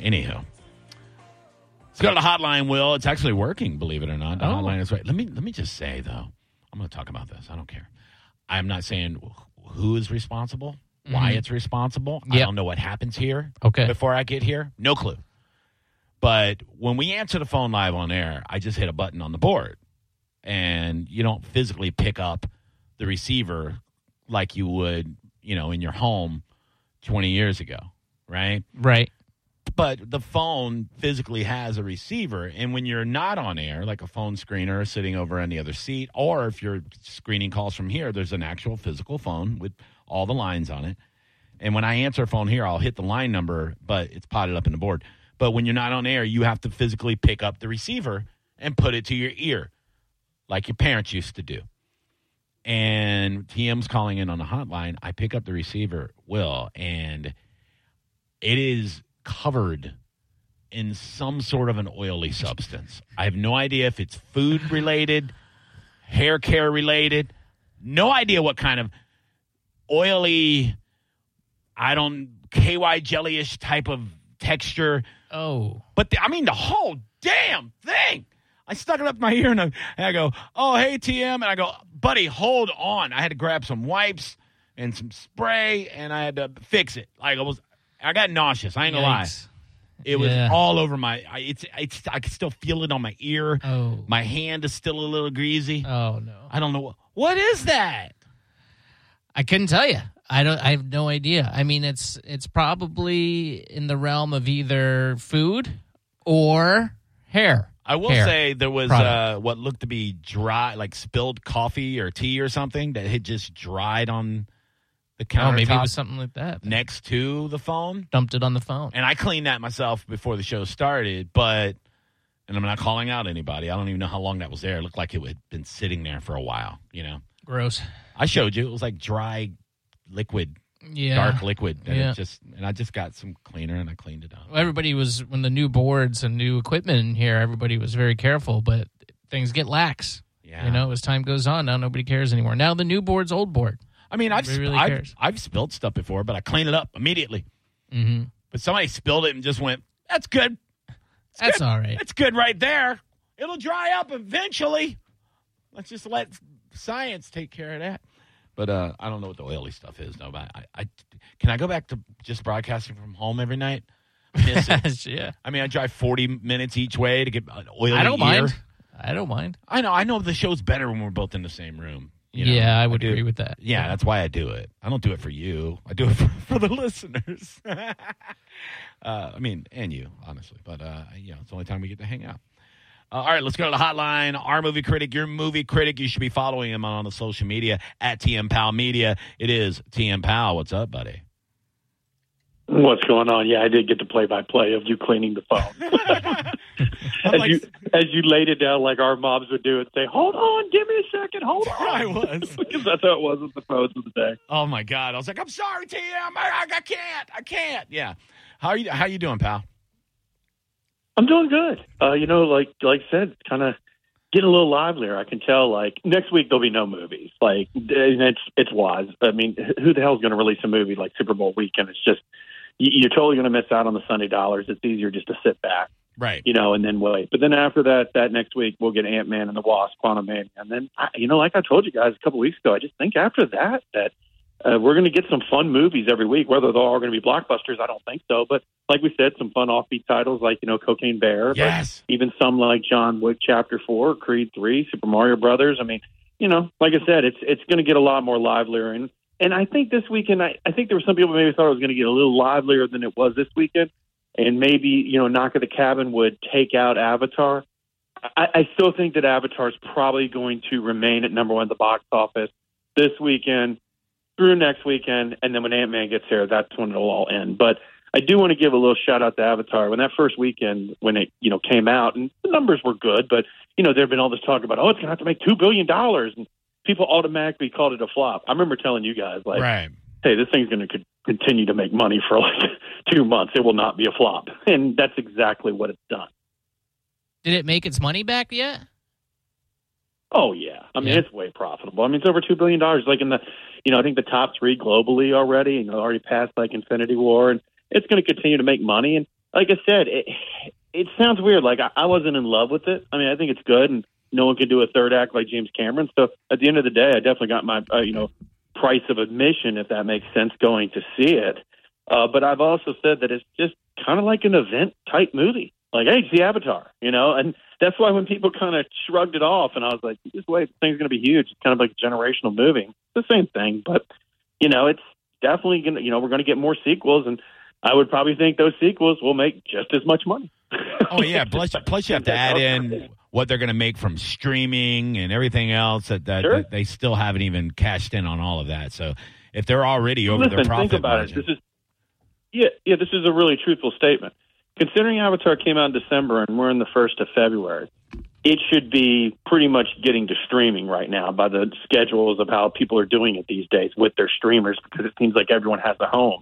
Anywho. Let's go to the hotline, Will. It's actually working, believe it or not. The hotline is right. Let me just say, though, I'm going to talk about this. I don't care. I'm not saying who is responsible, why it's responsible. Yep. I don't know what happens here before I get here. No clue. But when we answer the phone live on air, I just hit a button on the board. And you don't physically pick up the receiver like you would, in your home 20 years ago, right? Right. But the phone physically has a receiver, and when you're not on air, like a phone screener sitting over on the other seat, or if you're screening calls from here, there's an actual physical phone with all the lines on it. And when I answer a phone here, I'll hit the line number, but it's potted up in the board. But when you're not on air, you have to physically pick up the receiver and put it to your ear, like your parents used to do. And TM's calling in on the hotline. I pick up the receiver, Will, and it is covered in some sort of an oily substance. I have no idea if it's food related, hair care related. No idea what kind of oily, KY jelly-ish type of texture. Oh. But the whole damn thing. I stuck it up my ear and I go, oh, hey, TM. And I go, buddy, hold on. I had to grab some wipes and some spray and I had to fix it. I got nauseous. I ain't gonna lie. It was all over I can still feel it on my ear. Oh. My hand is still a little greasy. Oh no. I don't know what is that? I couldn't tell you. I have no idea. I mean, it's probably in the realm of either food or hair. I will say there was what looked to be dry, like spilled coffee or tea or something that had just dried on the countertop. Oh, maybe it was something like that. Next to the phone. Dumped it on the phone. And I cleaned that myself before the show started, and I'm not calling out anybody. I don't even know how long that was there. It looked like it had been sitting there for a while, Gross. I showed you. It was like dry liquid, dark liquid. And I just got some cleaner and I cleaned it up. Well, when the new boards and new equipment in here, everybody was very careful, but things get lax. Yeah. As time goes on, now nobody cares anymore. Now the new board's old board. I mean, I've spilled stuff before, but I clean it up immediately. Mm-hmm. But somebody spilled it and just went, that's good. That's all right. That's good right there. It'll dry up eventually. Let's just let science take care of that. But I don't know what the oily stuff is. No, but can I go back to just broadcasting from home every night? Miss it. Yeah. I mean, I drive 40 minutes each way to get an oily I don't ear. mind. I don't mind. I know the show's better when we're both in the same room. Yeah, I would agree with that. Yeah, that's why I do it. I don't do it for you. I do it for the listeners. And you, honestly. But, it's the only time we get to hang out. All right, let's go to the hotline. Our movie critic, your movie critic. You should be following him on the social media at TM Powell Media. It is TM Powell. What's up, buddy? What's going on? Yeah, I did get the play-by-play of you cleaning the phone. as you laid it down like our moms would do and say, hold on, give me a second, hold on. I was. Because that's how it was with the phones of the day. Oh, my God. I was like, I'm sorry, TM. I can't. Yeah. How you doing, pal? I'm doing good. Like I said, kind of getting a little livelier. I can tell, next week there'll be no movies. And it's wise. I mean, who the hell is going to release a movie like Super Bowl weekend? It's just, you're totally going to miss out on the Sunday dollars. It's easier just to sit back. Right. And then wait. But then after that next week, we'll get Ant-Man and the Wasp, Quantumania. And then, like I told you guys a couple weeks ago, I just think after that we're going to get some fun movies every week. Whether they're all going to be blockbusters, I don't think so. But like we said, some fun offbeat titles like, Cocaine Bear. Yes. But even some like John Wick Chapter 4, Creed 3, Super Mario Brothers. I mean, like I said, it's going to get a lot more livelier. And I think this weekend, I think there were some people maybe thought it was going to get a little livelier than it was this weekend. And maybe, Knock at the Cabin would take out Avatar. I still think that Avatar is probably going to remain at number one at the box office this weekend through next weekend. And then when Ant-Man gets here, that's when it'll all end. But I do want to give a little shout out to Avatar. When that first weekend, when it, came out, and the numbers were good, but, there had been all this talk about, it's going to have to make $2 billion. And people automatically called it a flop. I remember telling you guys, right. Hey, this thing's going to continue to make money for 2 months. It will not be a flop. And that's exactly what it's done. Did it make its money back yet? Oh, yeah. I mean, It's way profitable. I mean, it's over $2 billion. Like in the, I think the top three globally already, already passed like Infinity War. And it's going to continue to make money. And like I said, it sounds weird. Like I wasn't in love with it. I mean, I think it's good, and no one can do a third act like James Cameron. So at the end of the day, I definitely got my price of admission, if that makes sense, going to see it. But I've also said that it's just kind of like an event type movie. Like, hey, it's the Avatar, and that's why when people kind of shrugged it off, and I was like, just wait, this thing's going to be huge. It's kind of like a generational movie. It's the same thing, but it's definitely going to, we're going to get more sequels, and I would probably think those sequels will make just as much money. Oh yeah, plus you have to add in what they're going to make from streaming and everything else that Sure. they still haven't even cashed in on all of that. So if they're already over Listen, their profit think about margin, it. This is a really truthful statement. Considering Avatar came out in December and we're in the 1st of February, it should be pretty much getting to streaming right now by the schedules of how people are doing it these days with their streamers, because it seems like everyone has a home.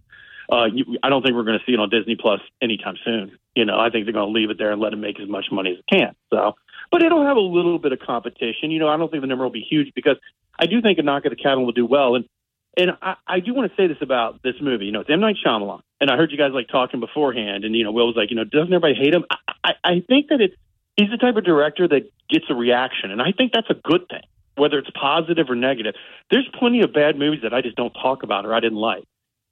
I don't think we're going to see it on Disney Plus anytime soon. I think they're going to leave it there and let it make as much money as it can. So, but it'll have a little bit of competition. I don't think the number will be huge, because I do think A Knock at the Cabin will do well. And I do want to say this about this movie. It's M. Night Shyamalan. And I heard you guys talking beforehand, and Will was like, doesn't everybody hate him? I think that he's the type of director that gets a reaction, and I think that's a good thing, whether it's positive or negative. There's plenty of bad movies that I just don't talk about or I didn't like.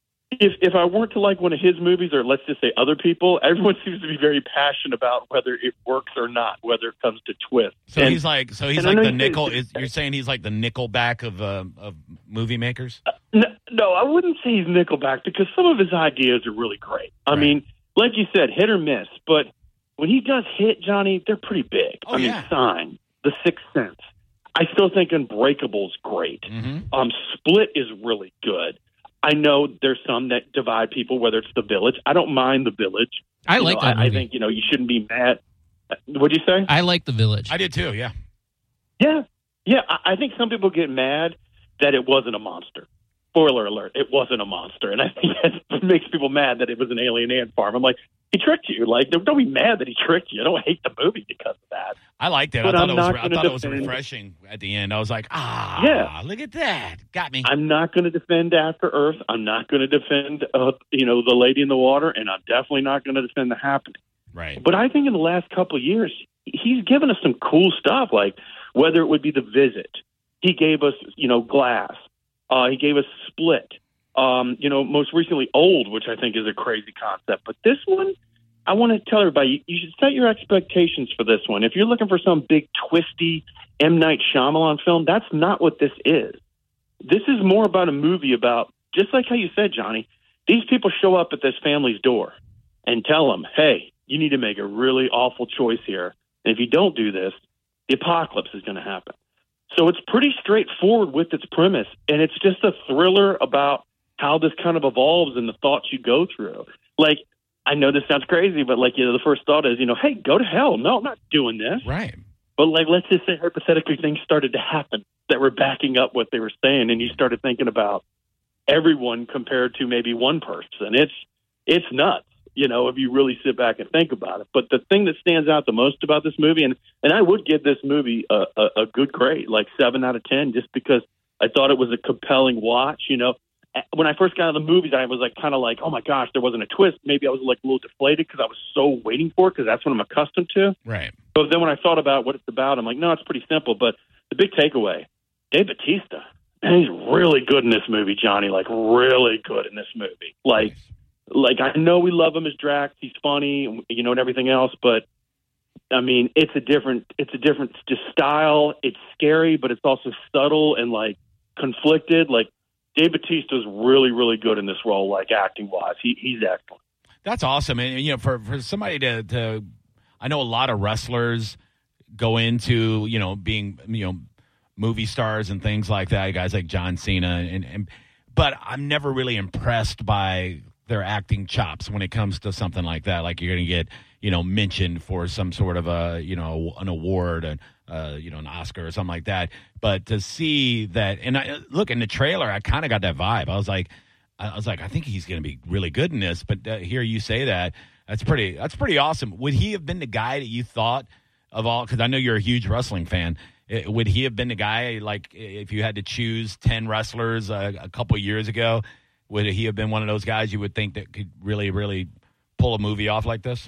If I weren't to like one of his movies, or let's just say other people, everyone seems to be very passionate about whether it works or not, whether it comes to twists. So he's like the nickel. You're saying he's like the Nickelback of movie makers? No, I wouldn't say he's Nickelback, because some of his ideas are really great. I mean, like you said, hit or miss. But when he does hit, Johnny, they're pretty big. Oh, yeah. Sign, The Sixth Sense. I still think Unbreakable's great. Mm-hmm. Split is really good. I know there's some that divide people, whether it's The Village. I don't mind The Village. I like that movie. I think, you shouldn't be mad. What'd you say? I like The Village. I did too, yeah. Yeah. I think some people get mad that it wasn't a monster. Spoiler alert, it wasn't a monster. And I think that makes people mad that it was an alien ant farm. I'm like, he tricked you. Like, don't be mad that he tricked you. I don't hate the movie because of that. I liked it. But I thought it was refreshing at the end. I was like, look at that. Got me. I'm not going to defend After Earth. I'm not going to defend, The Lady in the Water, and I'm definitely not going to defend The Happening. Right. But I think in the last couple of years, he's given us some cool stuff, like whether it would be The Visit. He gave us, Glass. He gave us Split. Most recently Old, which I think is a crazy concept. But this one, I want to tell everybody, you should set your expectations for this one. If you're looking for some big, twisty M. Night Shyamalan film, that's not what this is. This is more about a movie about, just like how you said, Johnny, these people show up at this family's door and tell them, hey, you need to make a really awful choice here. And if you don't do this, the apocalypse is going to happen. So it's pretty straightforward with its premise, and it's just a thriller about how this kind of evolves and the thoughts you go through. Like, I know this sounds crazy, but the first thought is, hey, go to hell. No, I'm not doing this. Right. But let's just say hypothetically things started to happen that were backing up what they were saying, and you started thinking about everyone compared to maybe one person. It's nuts, if you really sit back and think about it. But the thing that stands out the most about this movie, and I would give this movie a good grade, like 7 out of 10, just because I thought it was a compelling watch. When I first got out of the movies, I was kind of like, oh my gosh, there wasn't a twist. Maybe I was a little deflated because I was so waiting for it, because that's what I'm accustomed to. Right. But then when I thought about what it's about, I'm like, no, it's pretty simple. But the big takeaway, Dave Bautista, man, he's really good in this movie, Johnny. Like, really good in this movie. Like I know we love him as Drax. He's funny, and everything else. But I mean, it's a different just style. It's scary, but it's also subtle and conflicted. Like, Dave Bautista's really, really good in this role, acting wise. He's excellent. That's awesome. And for somebody to I know a lot of wrestlers go into, being, movie stars and things like that, guys like John Cena but I'm never really impressed by their acting chops when it comes to something like that. Like, you're going to get, mentioned for some sort of an award and an Oscar or something like that. But to see that, and look in the trailer, I kind of got that vibe. I was like, I think he's going to be really good in this. But hear you say that, that's pretty awesome. Would he have been the guy that you thought of all? Because I know you're a huge wrestling fan. Would he have been the guy, if you had to choose 10 wrestlers a couple years ago? Would he have been one of those guys you would think that could really, really pull a movie off like this?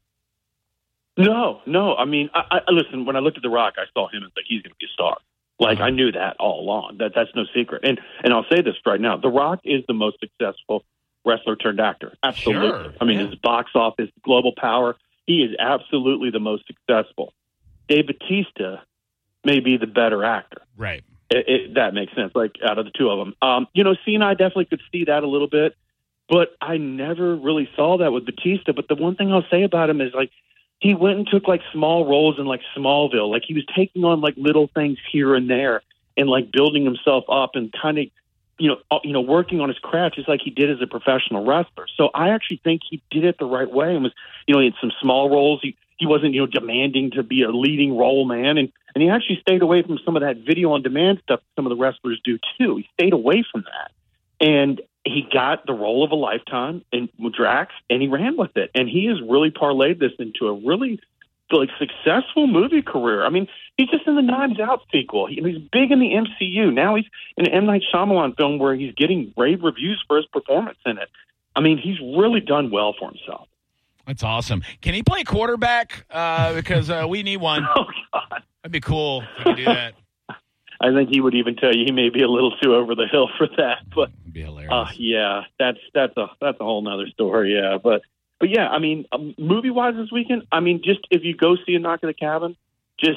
No. I mean, I listen. When I looked at The Rock, I saw him and like he's going to be a star. Like I knew that all along. That's no secret. And I'll say this right now: The Rock is the most successful wrestler turned actor. Absolutely. Sure. I mean, his box office, global power. He is absolutely the most successful. Dave Bautista may be the better actor. Right. That makes sense. Like out of the two of them, Cena, I definitely could see that a little bit, but I never really saw that with Bautista. But the one thing I'll say about him is like, he went and took like small roles in like Smallville. Like he was taking on like little things here and there and like building himself up and kind of, working on his craft just like he did as a professional wrestler. So I actually think he did it the right way and was, he had some small roles. He wasn't, demanding to be a leading role man. And he actually stayed away from some of that video on demand stuff some of the wrestlers do too. He stayed away from that. And he got the role of a lifetime in Drax, and he ran with it. And he has really parlayed this into a really successful movie career. I mean, he's just in the Knives Out sequel. He's big in the MCU. Now he's in an M. Night Shyamalan film where he's getting rave reviews for his performance in it. I mean, he's really done well for himself. That's awesome. Can he play quarterback? Because we need one. Oh, God. That'd be cool if he could do that. I think he would even tell you he may be a little too over the hill for that, but It'd be hilarious. yeah, that's a whole nother story. Yeah, but yeah, I mean, movie wise this weekend, I mean, just if you go see a Knock at the Cabin, just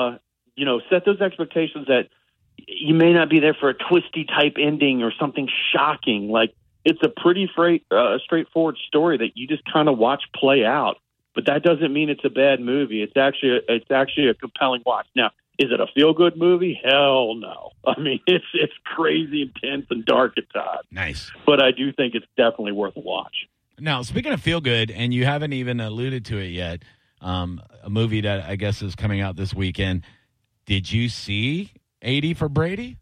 set those expectations that you may not be there for a twisty type ending or something shocking. Like it's a pretty straightforward story that you just kind of watch play out. But that doesn't mean it's a bad movie. It's actually a compelling watch. Now, is it a feel-good movie? Hell no. I mean, it's crazy intense and dark at times. Nice. But I do think it's definitely worth a watch. Now, speaking of feel-good, and you haven't even alluded to it yet, a movie that I guess is coming out this weekend. Did you see 80 for Brady?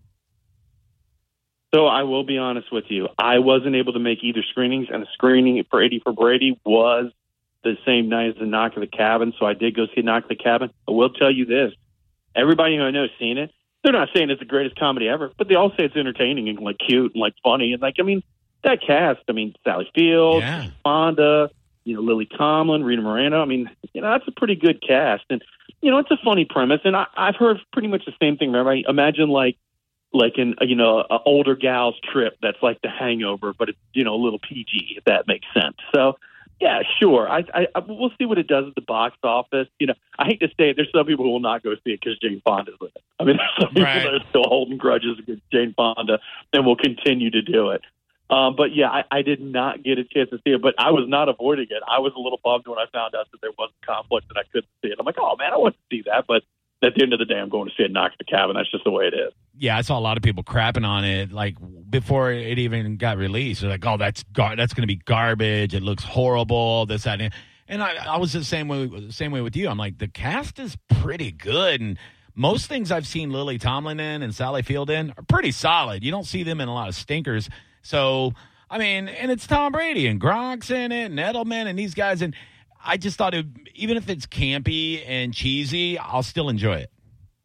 So I will be honest with you. I wasn't able to make either screenings, and the screening for 80 for Brady was the same night as the Knock at the Cabin, so I did go see Knock at the Cabin. I will tell you this. Everybody who I know has seen it. They're not saying it's the greatest comedy ever, but they all say it's entertaining and like cute and like funny. And like, I mean, that cast, I mean, Sally Field, Yeah. Fonda, Lily Tomlin, Rita Moreno. I mean, that's a pretty good cast. And, it's a funny premise. And I've heard pretty much the same thing from everybody. Imagine like an, a older gal's trip that's like The Hangover, but it's, a little PG, if that makes sense. So, yeah, sure. We'll see what it does at the box office. I hate to say it. There's some people who will not go see it because Jane Fonda's in it. I mean, there's some people Right. that are still holding grudges against Jane Fonda and will continue to do it. But yeah, I did not get a chance to see it, but I was not avoiding it. I was a little bummed when I found out that there was a conflict and I couldn't see it. I'm like, oh man, I want to see that, but at the end of the day, I'm going to see it Knock at the Cabin. That's just the way it is. Yeah, I saw a lot of people crapping on it, like before it even got released. They're like, "Oh, that's going to be garbage. It looks horrible." This, that, and I was the same way with you. I'm like, the cast is pretty good, and most things I've seen Lily Tomlin in and Sally Field in are pretty solid. You don't see them in a lot of stinkers. So, I mean, and it's Tom Brady and Gronk's in it, and Edelman and these guys, and I just thought even if it's campy and cheesy, I'll still enjoy it.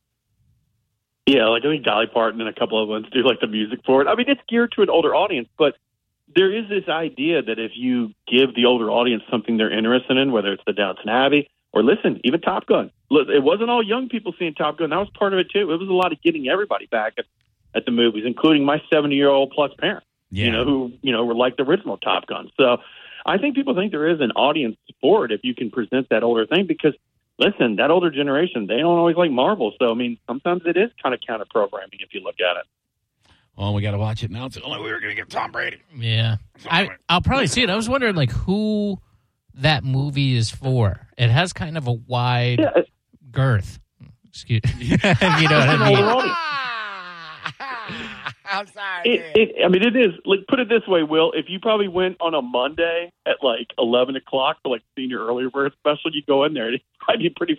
Yeah, like I think Dolly Parton and a couple of ones do like the music for it. I mean, it's geared to an older audience, but there is this idea that if you give the older audience something they're interested in, whether it's the Downton Abbey or listen, even Top Gun. Look, it wasn't all young people seeing Top Gun. That was part of it too. It was a lot of getting everybody back at the movies, including my 70-year-old plus parents, who were like the original Top Gun. So I think people think there is an audience for it if you can present that older thing because, listen, that older generation, they don't always like Marvel. So, I mean, sometimes it is kind of counter-programming if you look at it. Well, we got to watch it now. It's the only way we're going to get Tom Brady. Yeah. I'll probably see it. I was wondering, like, who that movie is for. It has kind of a wide girth. Excuse you know what I mean? I'm sorry. It is. Like, put it this way, Will. If you probably went on a Monday at like 11 o'clock for like senior early bird special, you go in there. It'd probably be pretty